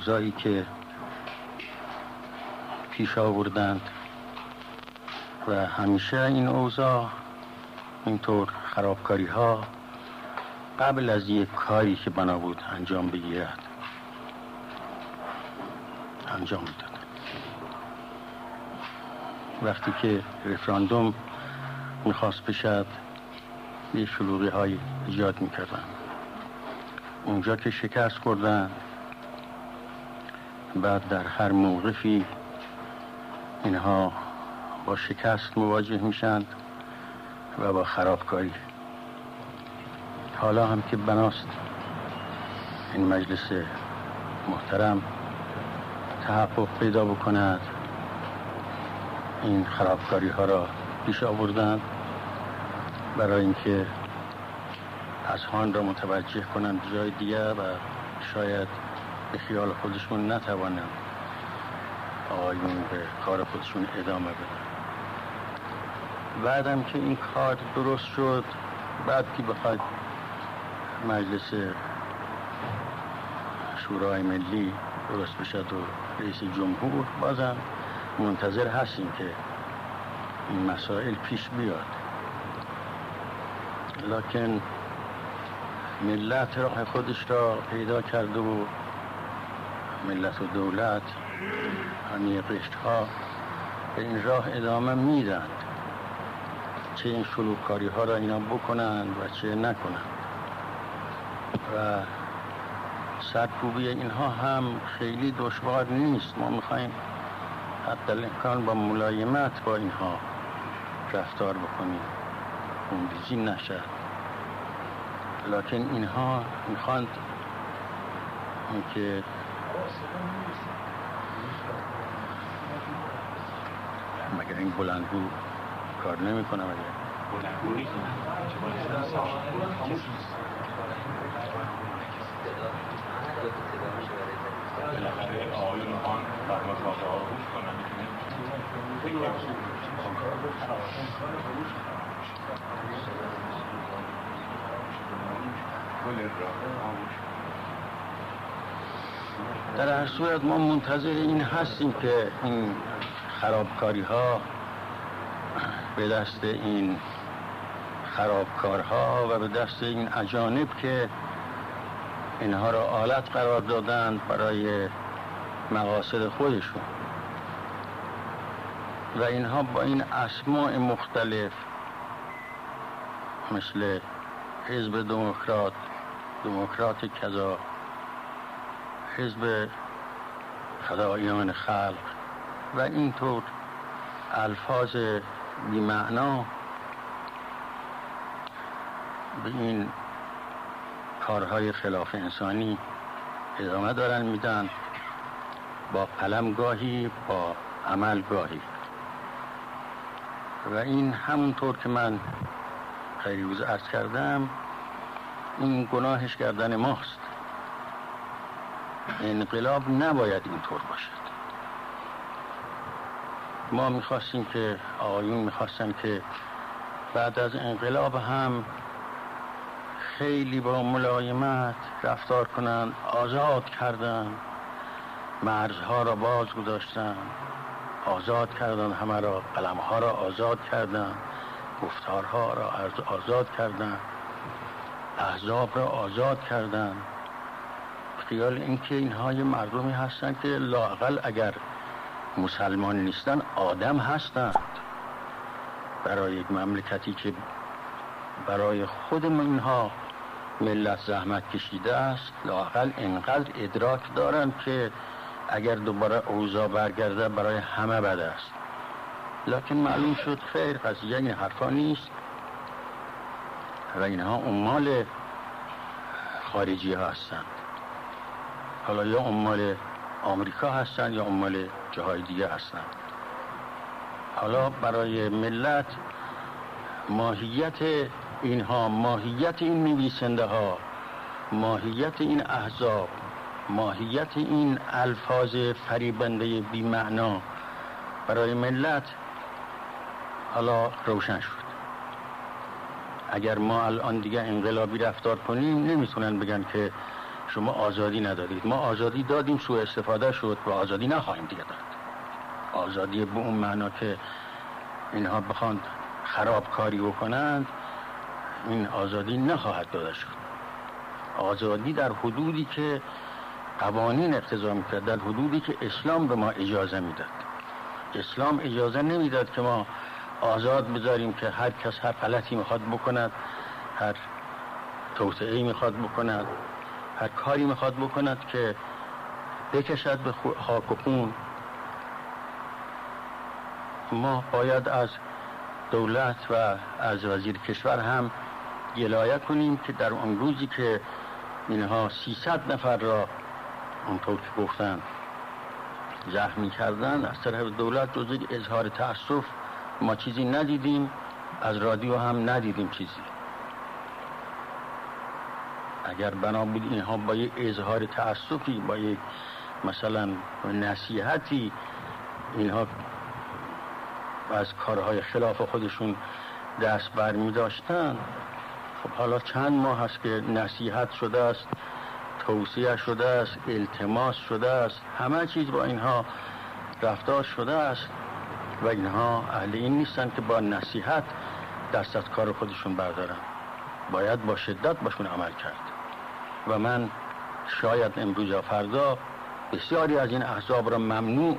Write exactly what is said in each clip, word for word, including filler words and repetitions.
اوضاعی که پیش آوردند و همیشه این اوضاع اینطور خرابکاری ها قبل از یک کاری که بنا بود انجام بگیرد انجام میداد. وقتی که رفراندوم میخواست بشد یه شلوغی های ایجاد میکردن، اونجا که شکست خوردن بعد در هر موقفی اینها با شکست مواجه میشند و با خرابکاری. حالا هم که بناست این مجلس محترم تحقق پیدا بکند، این خرابکاری ها را پیش آوردند برای اینکه اذهان را متوجه کنند جای دیگر و شاید به خیال خودشون نتوانند آقایون به کار خودشون ادامه بدن. بعدم که این کار درست شد، بعد که بخواد مجلس شورای ملی درست بشد و رئیس جمهور، بازم منتظر هستیم که این مسائل پیش بیاد. لکن ملت راه خودش را پیدا کرده و ملت و دولت همین قشت‌ها به این راه ادامه میدن، چه این شلوغکاری ها را اینا بکنند و چه نکنند. و سرکوبی اینها هم خیلی دشوار نیست. ما میخوایم حتی الامکان با ملایمت با اینها رفتار بکنیم، خونریزی نشد. لکن اینها میخواند اینکه مگر این بلندگو کار نمی کنم، مگر بلندگو نیست بالاخره آقایون خان فرما تازه ها روش کنن در هر صورت ما منتظر این هستیم که این خرابکاری ها به دست این خرابکارها و به دست این اجانب که اینها را آلت قرار دادند برای مقاصد خودشون و اینها با این اسماء مختلف مثل حزب دموکرات، دموکرات کذا، حزب فداییان خلق و اینطور الفاظ بی‌معنا به این کارهای خلاف انسانی ادامه دارن میدن، با قلم گاهی با عمل گاهی. و این همونطور که من خیلی روز عرض کردم، این گناهش گردن ماست. انقلاب نباید اینطور باشد. ما میخواستیم که آقایون میخواستن که بعد از انقلاب هم خیلی با ملایمت رفتار کنند، آزاد کردن، مرزها را باز گذاشتن، آزاد کردن همه را، قلمها را آزاد کردن، گفتارها را آزاد کردن، احزاب را آزاد کردن. خیال اینکه اینها یه مردمی هستن که لااقل اگر مسلمان نیستن آدم هستند. برای یک مملکتی که برای خود اینها ملت زحمت کشیده است، لااقل اینقدر ادراک دارند که اگر دوباره اوضاع برگرده برای همه بد است. لکن معلوم شد خیر، قضیه این حرفا نیست و اینها عمال خارجی ها هستند. حالا یا عمال آمریکا هستند یا عمال جاهای دیگه هستند. حالا برای ملت ماهیت اینها، ماهیت این نویسنده ها، ماهیت این احزاب، ماهیت این الفاظ فریبنده بی معنا برای ملت حالا روشن شد. اگر ما الان دیگه انقلابی رفتار کنیم، نمیتونن بگن که شما آزادی ندادید. ما آزادی دادیم، سوء استفاده شد و آزادی نخواهیم دیگه داد. آزادی به اون معنا که اینها بخوان خرابکاری بکنند، این آزادی نخواهد داده شد. آزادی در حدودی که قوانین اقتضا میکرد، در حدودی که اسلام به ما اجازه میداد. اسلام اجازه نمیداد که ما آزاد بذاریم که هر کس هر غلطی میخواد بکند، هر توطئه‌ای میخواد بکند، هر کاری میخواد بکند که بکشد به خاک و خون. ما باید از دولت و از وزیر کشور هم گلایه کنیم که در اون روزی که اینها سیصد نفر را اونطور که گفتن زخمی کردن از طرف دولت، جز اظهار تأسف ما چیزی ندیدیم، از رادیو هم ندیدیم چیزی. اگر بنا بود اینها با یک اظهار تأسفی، با یک مثلا نصیحتی اینها از کارهای خلاف خودشون دست بر می داشتن، خب حالا چند ماه هست که نصیحت شده است، توصیه شده است، التماس شده است، همه چیز با اینها رفتار شده است و اینها اهل این نیستن که با نصیحت دست از کار خودشون بردارن. باید با شدت باشون عمل کرد. و من شاید امروز یا فردا بسیاری از این احزاب را ممنوع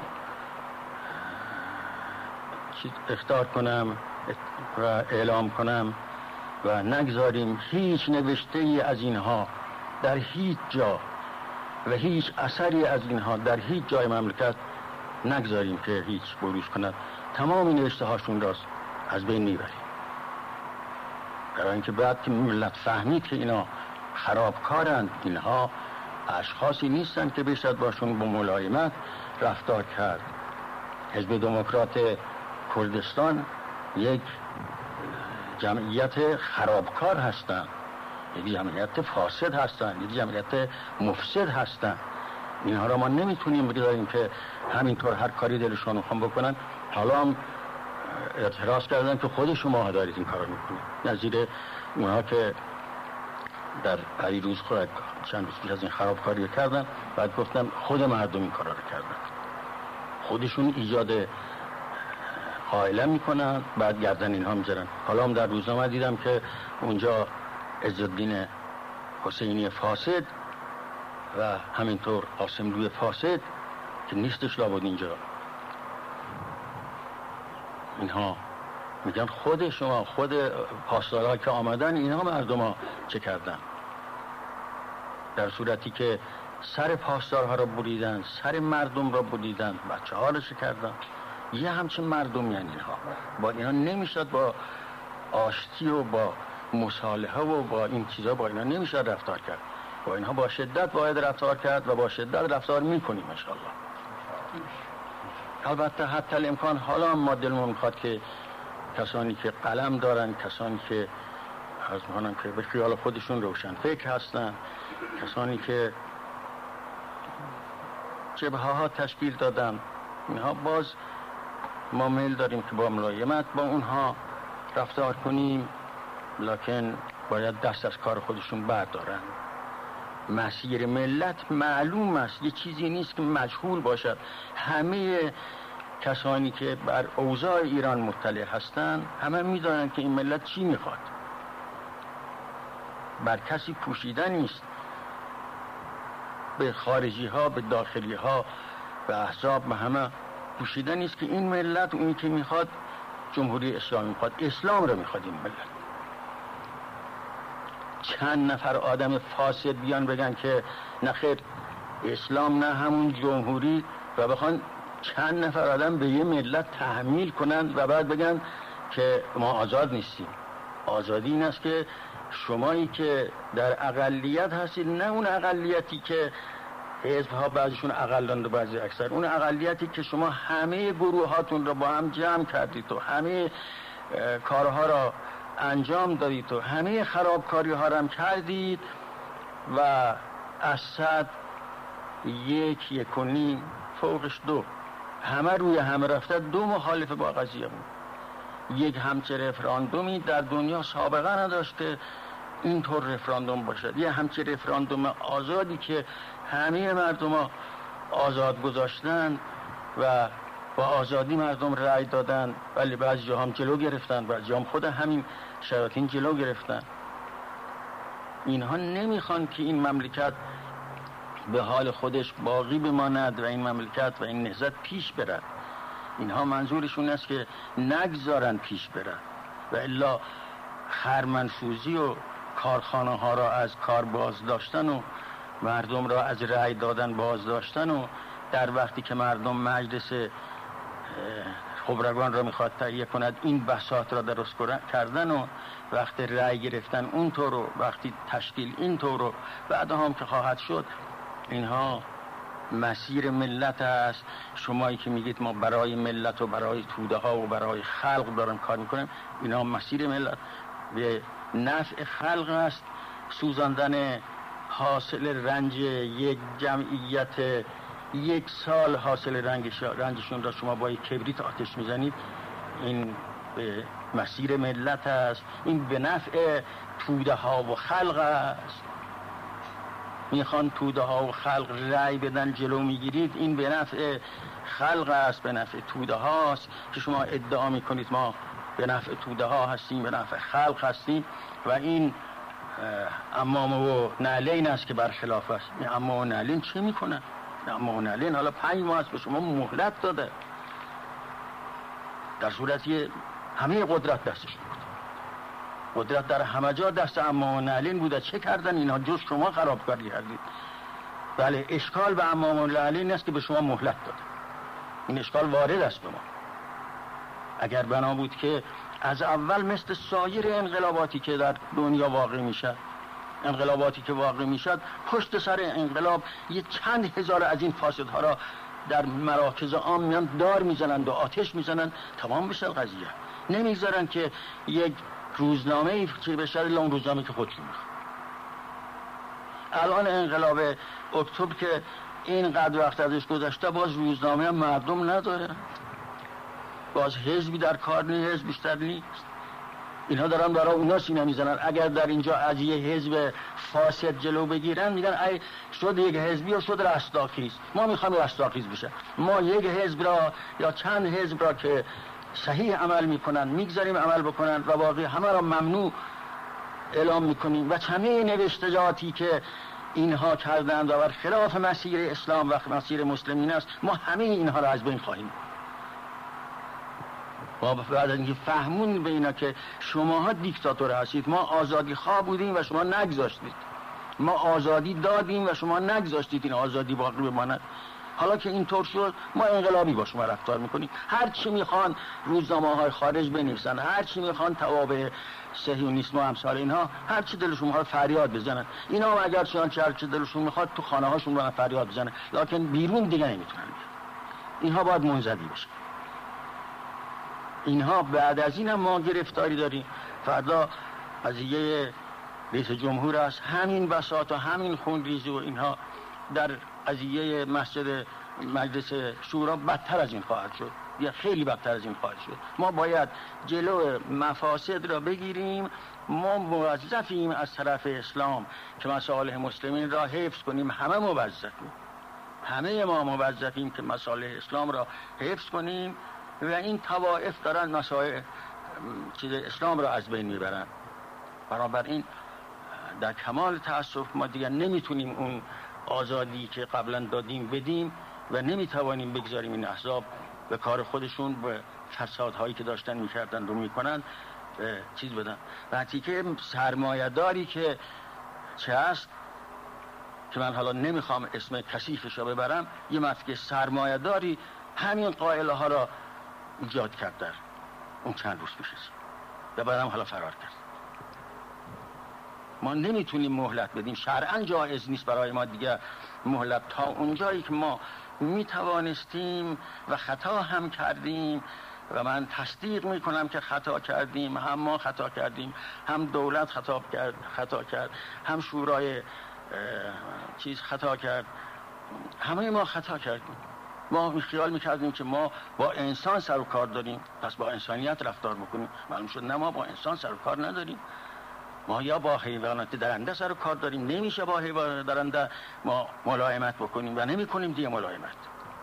اخطار کنم و اعلام کنم و نگذاریم هیچ نوشته ای از اینها در هیچ جا و هیچ اثری از اینها در هیچ جای مملکت نگذاریم که هیچ بروز کند. تمام نوشته هاشون را از بین میبریم، برای اینکه بعد که ملت فهمید که اینا خرابکارند، اینها اشخاصی نیستن که بشد باشون با ملایمت رفتار کرد. حزب دموکرات کردستان یک جمعیت خرابکار هستند، یک جمعیت فاسد هستند، یک جمعیت مفسد هستند. اینها را ما نمیتونیم بگذاریم که همینطور هر کاری دلشون میخوان بکنن. حالا هم اعتراض کردن که خود شما دارید این کارو میکنید، نظیر اونها که در پیروز خود چند روز پیش از این خرابکاری کردن، بعد گفتم خود مردم این کارا رو کردن، خودشون ایجاد قائله میکنن، بعد گردن اینها میذارن. حالا هم در روزنامه دیدم که اونجا عزالدین حسینی فاسد و همینطور قاسملوی فاسد که نیستش لابد اینجا، اینها میگن خود شما، خود پاسدارها که آمدن اینها مردم ها چه کردن، در صورتی که سر پاسدارها را بریدن، سر مردم را بریدن، بچه ها را چه کردن. یه همچین مردم یعنی اینها، با اینا نمیشد با آشتی و با مصالحه و با این چیزا با اینا نمیشد رفتار کرد. با اینها با شدت باید رفتار کرد و با شدت رفتار میکنیم انشاءالله. البته حتی الامکان حالا هم ما دلمون میخواد که کسانی که قلم دارن، کسانی که از میکنم که به خیال خودشون روشن فکر هستن، کسانی که جبهه ها تشکیل دادن، اینها باز ما میل داریم که با ملایمت با اونها رفتار کنیم، لکن باید دست از کار خودشون بردارن. مسیر ملت معلوم است، یه چیزی نیست که مجهول باشد. همه کسانی که بر اوضاع ایران مطلع هستند همه میدانند که این ملت چی میخواد. بر کسی پوشیدن نیست، به خارجی ها، به داخلی ها، به احزاب، به همه پوشیدن نیست که این ملت اونی که میخواد جمهوری اسلامی میخواد، اسلام رو میخواد این ملت. چند نفر آدم فاسد بیان بگن که نخیر اسلام نه همون جمهوری، و بخوان چند نفر آدم به یه ملت تحمیل کنند و بعد بگن که ما آزاد نیستیم. آزادی این است که شمایی که در اقلیت هستید، نه اون اقلیتی که حزب ها بعضیشون اقلند و بعضی اکثر، اون اقلیتی که شما همه گروهاتون رو با هم جمع کردید و همه کارها را انجام دادید و همه خرابکاری ها را هم کردید و از صد یک یک و نیم فوقش دو، همه روی همه رفته، دو مخالف با قضیه بود. یک همچه رفراندومی در دنیا سابقه نداشت که اینطور رفراندوم باشد، یه همچین رفراندوم آزادی که همه مردم آزاد گذاشتن و با آزادی مردم رأی دادن، ولی بعضی جا هم جلو گرفتن، بعضی جا هم خود همین شیاطین جلو گرفتن. اینها نمیخوان که این مملکت به حال خودش باقی بماند و این مملکت و این نهضت پیش برد. اینها منظورشون است که نگذارن پیش برد و الا خرمنسوزی و کارخانه ها را از کار باز داشتن و مردم را از رأی دادن باز داشتن و در وقتی که مردم مجلس خبرگان را میخواد تهیه کند این بساط را درست کردن و وقتی رأی گرفتن اونطور و وقتی تشکیل اینطور و بعد هم که خواهد شد. اینها مسیر ملت است. شمایی که میگید ما برای ملت و برای توده ها و برای خلق دارن کار میکنیم، اینها مسیر ملت به نفع خلق است. سوزاندن حاصل رنج یک جمعیت یک سال حاصل رنجشون را شما با یک کبریت آتش میزنید، این به مسیر ملت است. این به نفع توده ها و خلق است. میخوان توده ها و خلق رأی بدن جلو میگیرید، این به نفع خلق است، به نفع توده هاست که شما ادعا میکنید ما به نفع توده ها هستیم، به نفع خلق هستیم و این امام و نعلین است که برخلاف است. این امام و نعلین چه میکنن؟ امام و نعلین حالا پنج ماه است به شما مهلت داده، در صورتی همه قدرت دستش بود. قدرت در همه جا دست امام و نعلین بوده. چه کردن اینا جز شما خرابکاری کردید؟ بله، اشکال به امام و نعلین است که به شما مهلت داده. این اشکال وارد است به ما. اگر بنا بود که از اول مثل سایر انقلاباتی که در دنیا واقع میشد، انقلاباتی که واقع میشد پشت سر انقلاب یه چند هزار از این فاسدها را در مراکز عام میان دار میزنند و آتش میزنند، تمام بشه قضیه. نمیگذارن که یک روزنامه چه بشه الا اون روزنامه که خودشون میخواد. الان انقلاب اکتبر که اینقدر وقت ازش گذشته باز روزنامه هم مردم نداره، باز حزبی در کار نیست، حزب بیشتر نیست. اینها دارن برای اونا سینه میزنن. اگر در اینجا از یه حزب فاسد جلو بگیرن میگن ای شد یک حزبی و شد رستاخیز، ما میخوام رستاخیز بشه. ما یک حزب را یا چند حزب را که صحیح عمل میکنن میگذاریم عمل بکنن و باقی همه را ممنوع اعلام میکنیم و همه نوشتجاتی که اینها کردند و بر خلاف مسیر اسلام و مسیر مسلمین است، ما همه اینها را از بین خواهیم. ما بعد از اینکه فهمون به اینا که شماها دیکتاتور هستید، ما آزادی خواه بودیم و شما نگذاشتید، ما آزادی دادیم و شما نگذاشتید این آزادی باقی بماند. حالا که اینطور شد ما انقلابی با شما رفتار میکنیم. هر چی میخوان روزنامه های خارج بنویسن، هر چی میخوان توابع صهیونیسم و امثال اینها، هر چی دلشون میخواد فریاد بزنن. اینا هم اگر چون هر چی دلشون میخواد تو خانه هاشون برن فریاد بزنن، لکن بیرون دیگه نمیتونن. اینها باید منزوی بشن. اینها بعد از این هم ما گرفتاری داریم. فردا قضیه رئیس جمهور است، همین بساط و همین خونریزی و اینها در قضیه مسجد مجلس شورا بدتر از این خواهد شد، یا خیلی بدتر از این خواهد شد. ما باید جلو مفاسد را بگیریم. ما موظفیم از طرف اسلام که مصالح مسلمین را حفظ کنیم. همه موظفیم، همه ما موظفیم که مصالح اسلام را حفظ کنیم و این طوائف دارن مسائل چیز اسلام را از بین میبرن. بنابراین در کمال تأسف ما دیگر نمیتونیم اون آزادی که قبلا دادیم بدیم و نمیتوانیم بگذاریم این احزاب به کار خودشون به فسادهایی که داشتن میکردن رو میکنن چیز بدن. وقتی که سرمایه داری که چه هست که من حالا نمیخوام اسم کثیفش رو ببرم، یه مسئله سرمایه داری همین قائله ها را ایجاد کرد در اون چند روز پیش و بعدم حالا فرار کرد. ما نمیتونیم مهلت بدیم، شرعاً جایز نیست برای ما دیگه مهلت تا اونجایی که ما میتوانستیم و خطا هم کردیم و من تصدیق میکنم که خطا کردیم، هم ما خطا کردیم، هم دولت خطا کرد خطا کرد هم شورای چیز خطا کرد، همه ما خطا کردیم. ما خیال میکردیم که ما با انسان سر و کار داریم، پس با انسانیت رفتار بکنیم. معلوم شد نه، ما با انسان سر و کار نداریم. ما یا با حیوانات درنده سر و کار داریم، نمیشه با حیوانات درنده ما ملایمت بکنیم و نمی کنیم دیگه ملایمت.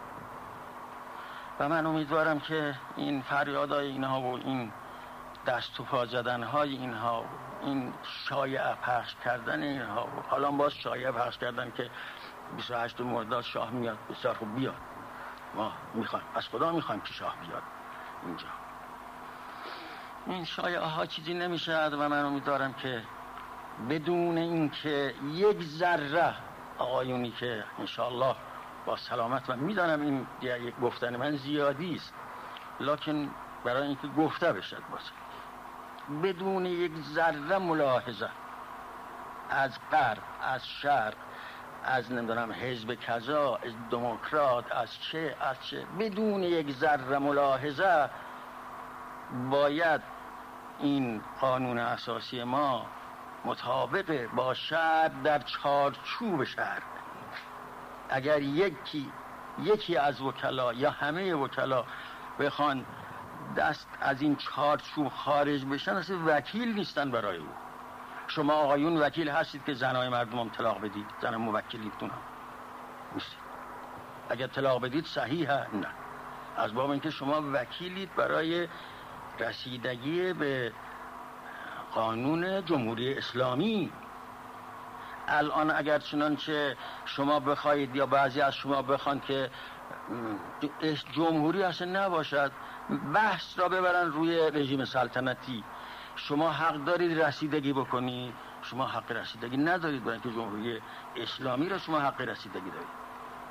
و من امیدوارم که این فریادهای اینها و این دست و پا زدنهای اینها و این شایعه پخش کردن اینها و حالا باز شایعه پخش کردن که بیست و هشتم مرداد شاه میاد، بسیار خوب بیاد، ما میخوایم، از خدا میخوایم که شاه بیاد اینجا. این شایعه ها چیزی نمیشد و من امیدوارم که بدون اینکه یک ذره آقایونی که انشاءالله با سلامت، و میدانم این یک گفتن من زیادی است، لکن برای اینکه گفته بشد باشه، بدون یک ذره ملاحظه از غرب، از شرق، از نمیدونم حزب کذا، از دموکرات، از چه از چه بدون یک ذره ملاحظه باید این قانون اساسی ما مطابق با شرع در چارچوب شرع. اگر یکی یکی از وکلا یا همه وکلا بخوان دست از این چارچوب خارج بشن، اصلا وکیل نیستن برای او. شما آقایون وکیل هستید که زنای مردم هم طلاق بدید، زن موکلیتون هم نیستید. اگر طلاق بدید صحیحه؟ نه، از باب اینکه شما وکیلید برای رسیدگی به قانون جمهوری اسلامی. الان اگر چنانچه شما بخواید یا بعضی از شما بخوان که جمهوری اصلا نباشد، بحث را ببرن روی رژیم سلطنتی، شما حق دارید رسیدگی بکنید؟ شما حق رسیدگی ندارید، برای اینکه جمهوری اسلامی را شما حق رسیدگی دارید.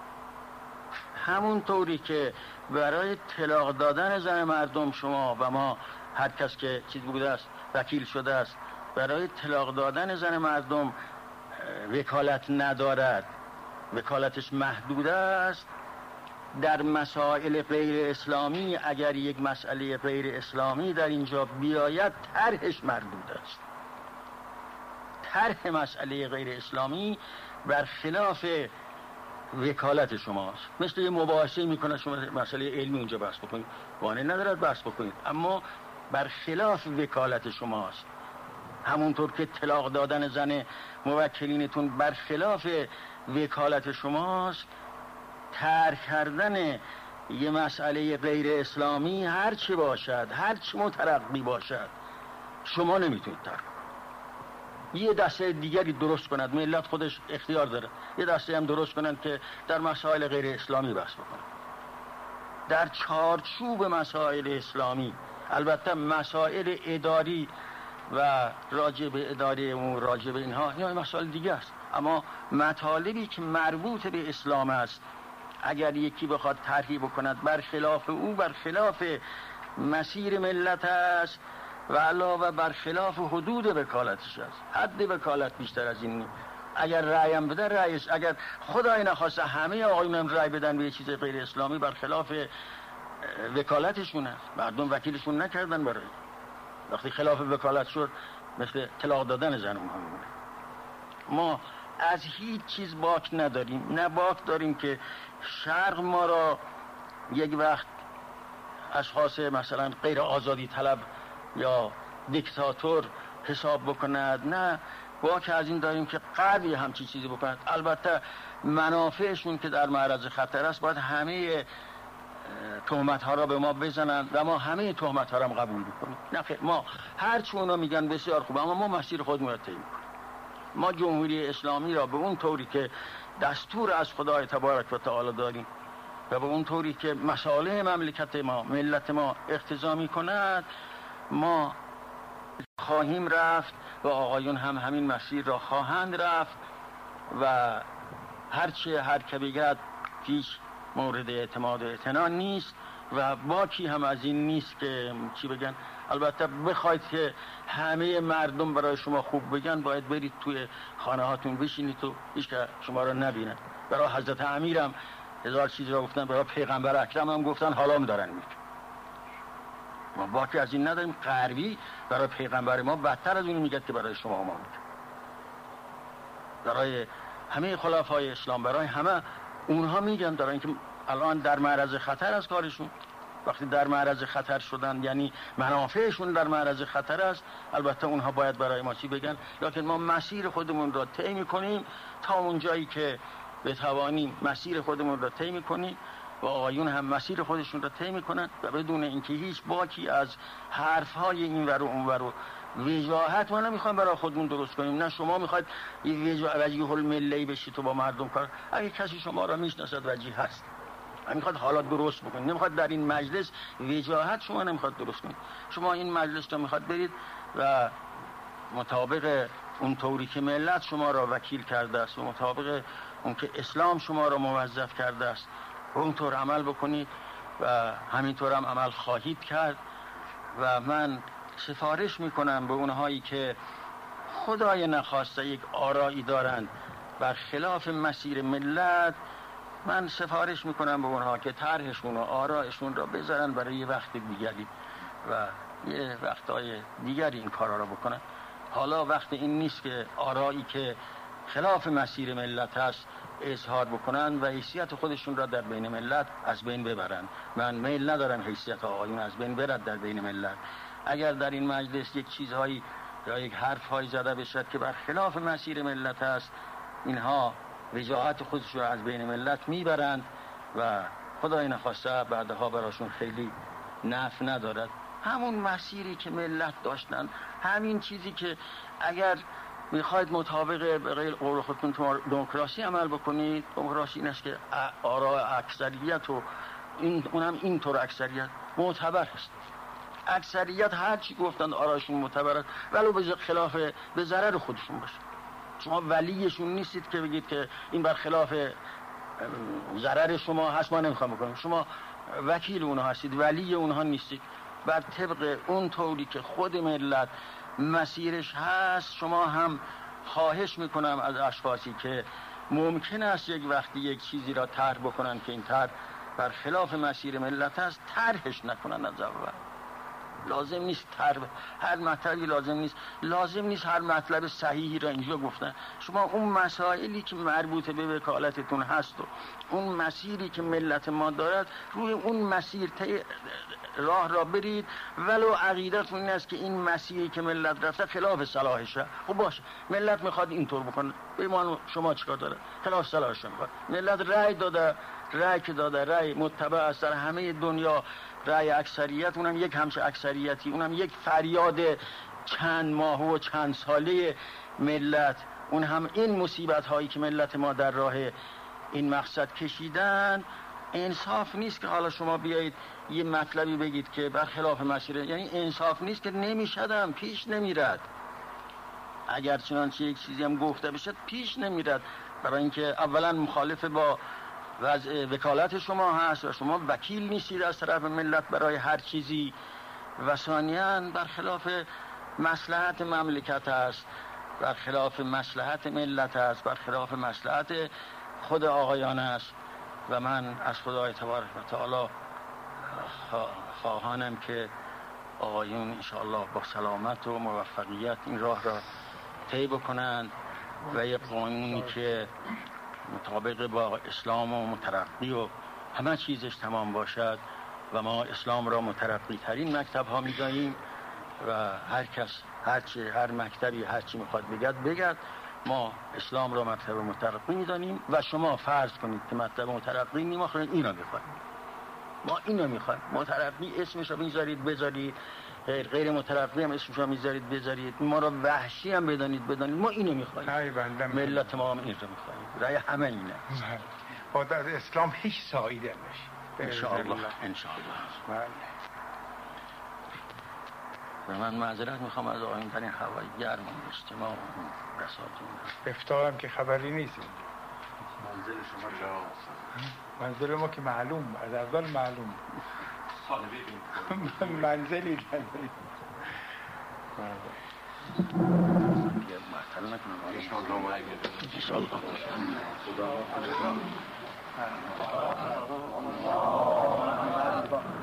همون طوری که برای طلاق دادن زن مردم شما و ما، هر کس که چیز بوده است وکیل شده است، برای طلاق دادن زن مردم وکالت ندارد، وکالتش محدود است، در مسائل غیر اسلامی اگر یک مسئله غیر اسلامی در اینجا بیاید طرحش مردود است. طرح مسئله غیر اسلامی برخلاف وکالت شماست. مثل یه مباحثه میکنه شما مسئله علمی اونجا بحث بکنید، وانه ندارد بحث بکنید، اما برخلاف وکالت شماست. همونطور که طلاق دادن زن موکلینتون برخلاف وکالت شماست، طرح کردن یه مسئله غیر اسلامی هر چی باشد، هر چی مترقی باشد، شما نمیتونید طرح کنید. یه دسته دیگری درست کند، ملت خودش اختیار داره، یه دسته هم درست کنند که در مسائل غیر اسلامی بحث بکنند، در چارچوب مسائل اسلامی. البته مسائل اداری و راجع به اداره امور، راجع به اینها، اینا مسائل دیگه است، اما مطالبی که مربوط به اسلام است اگر یکی بخواد طرحی بکند برخلاف او، برخلاف مسیر ملت است و علاوه برخلاف حدود وکالتش است. حد وکالت بیشتر از این. اگر رأی هم بده رأیش، اگر خدای نخواسته همه آقایون هم رأی بدن به یه چیز غیر اسلامی، برخلاف وکالتشون است. مردم وکیلشون نکردن برای، وقتی خلاف وکالت شد مثل طلاق دادن زن اونها میمونه. ما از هیچ چیز باک نداریم، نه باک داریم که شرق ما را یک وقت اشخاص مثلا غیر آزادی طلب یا دیکتاتور حساب بکند، نه باک از این داریم که غربی همچین چیزی بکند. البته منافعشون که در معرض خطر است، باید همه تهمت ها را به ما بزنن و ما همه تهمت ها را هم قبول بکنیم. نه خیر، ما هر چه اونا میگن بسیار خوبه، اما ما مسیر خودمون را طی میکنیم. ما جمهوری اسلامی را به اون طوری که دستور از خدای تبارک و تعالی داریم و به اون طوری که مصالح مملکت ما، ملت ما اقتضا میکند، ما خواهیم رفت و آقایون هم همین مسیر را خواهند رفت و هرچه هر که بگد پیش مورد اعتماد و اعتنا نیست و باکی هم از این نیست که چی بگن. البته بخواید که همه مردم برای شما خوب بگن، باید برید توی خانه هاتون بشینید و هیچ که شما را نبینن. برای حضرت امیرم هزار چیز را گفتن، برای پیغمبر اکرم هم گفتن، حالا هم دارن میگن. ما باکی از این نداریم. غربی برای پیغمبر ما بدتر از اونی میگه که برای شما ما میگه. برای همه خلفای اسلام، برای همه اونها میگن، برای اینکه الان در معرض خطر از کارشون. وقتی در معرض خطر شدن یعنی منافعشون در معرض خطر است، البته اونها باید برای ما چی بگن، لکن ما مسیر خودمون را طی می‌کنیم تا اون جایی که بتوانیم مسیر خودمون را طی می‌کنیم و آقایون هم مسیر خودشون را طی می‌کنن و بدون اینکه هیچ باکی از حرف‌های این ور و اون ور و وجاهت ما نمیخوایم برای خودمون درست کنیم. نه شما میخواید وجیه المله‌ای بشید تو با مردم کار. اگه کسی شما را میشناسد وجیه هست، میخواد حالات درست بکنید، نمیخواد در این مجلس وجاهت شما نمیخواد درست کنید. شما این مجلس رو میخواد برید و مطابق اون طوری که ملت شما را وکیل کرده است و مطابق اون که اسلام شما را موظف کرده است اونطور عمل بکنید و همینطور هم عمل خواهید کرد. و من سفارش میکنم به اونهایی که خدای نخواسته یک آرایی دارند بر خلاف مسیر ملت، من سفارش میکنم به اونها که طرحشون و آرایشون را بذارن برای یه وقت دیگری و یه وقتهای دیگری این کارا را بکنن. حالا وقت این نیست که آرایی که خلاف مسیر ملت هست اظهار بکنن و حیثیت خودشون را در بین ملت از بین ببرن. من میل ندارم حیثیت آقایون از بین برد در بین ملت. اگر در این مجلس یک چیزهایی یا یک حرفهایی زده بشد که بر خلاف مسیر ملت است، اینها وجاهت خودشون را از بین ملت میبرند و خدای نخواسته بعدها براشون خیلی نفع ندارد. همون مسیری که ملت داشتن، همین چیزی که اگر میخواید مطابق به قول خودتون دموکراسی عمل بکنید، دموکراسی این است که آراء اکثریت و این اونم اینطور اکثریت معتبر است. اکثریت هر چی گفتن آرایشون معتبر است ولو به خلاف به ضرر خودشون باشه. شما ولیشون نیستید که بگید که این بر خلاف ضرر شما هست ما نمیخوام بکنیم. شما وکیل اونها هستید، ولی اونها نیستید. بر طبق اون طوری که خود ملت مسیرش هست شما هم خواهش میکنم از اشخاصی که ممکن است یک وقتی یک چیزی را طرح بکنن که این طرح بر خلاف مسیر ملت هست، طرحش نکنن از اول. لازم نیست طرح هر مطلبی لازم نیست لازم نیست هر مطلب صحیحی را اینجا گفتن. شما اون مسائلی که مربوط به وکالتتون هست و اون مسیری که ملت ما دارد، روی اون مسیر راه را برید، ولو عقیدتون این است که این مسیری که ملت رفته خلاف صلاحشه. خب باشه، ملت میخواد اینطور بکنه، ببین شما چیکار داره؟ خلاف صلاحش میخواد. ملت رأی داده، رأی که داده رأی متبع است در همه دنیا، رأی اکثریت، اونم یک همچه اکثریتی، اونم یک فریاد چند ماه و چند ساله ملت، اون هم این مصیبت هایی که ملت ما در راه این مقصد کشیدن. انصاف نیست که حالا شما بیایید یه مطلبی بگید که برخلاف مسیر، یعنی انصاف نیست که نمیشدم، پیش نمیرد. اگر چنانچه یک چیزی هم گفته بشد پیش نمیرد، برای اینکه اولا مخالف با وضع وکالت شما هست و شما وکیل نیستید از طرف ملت برای هر چیزی، و ثانیاً برخلاف مصلحت مملکت است، برخلاف مصلحت ملت است، برخلاف مصلحت خود آقایان است. و من از خدای تبارک و تعالی خواهانم که آقایون انشاءالله با سلامت و موفقیت این راه را طی بکنند و یک قانونی که مطابق با اسلام و مترقی و همه چیزش تمام باشد و ما اسلام را مترقی ترین مکتب ها می دانیم و هر کس هر چی هر مکتبی هر چی میخواد بگد بگد، ما اسلام را مکتب مترقی می دانیم و شما فرض کنید که مکتب مترقی نمیخواید، این را میخواید، ما اینو میخوایم. مترقی اسمش رو میذارید بذارید، غیر غیر مترقی هم اسمش رو میذارید بذارید، ما را وحشی هم بدانید بدانید، ما اینو میخوایم. ملت ما هم این رو میخوایم، رای همه اینه. با در اسلام هیچ سایده نمیشه انشاءالله. انشاءالله. و من معذرت میخوام از آقایون در این هوای گرم اجتماع و رساتون. افطارم که خبری نیست. منزل شما جا منزل ما که معلوم، از اول معلوم. سال ببین منزلی داریم. معطل نکنم. انشاءالله. انشاءالله. خدا. الله